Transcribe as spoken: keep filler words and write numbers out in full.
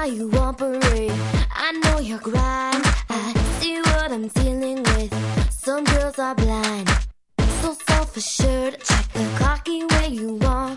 how you operate. I know your grind. I see what I'm dealing with. Some girls are blind, so self-assured. Check the cocky way you want.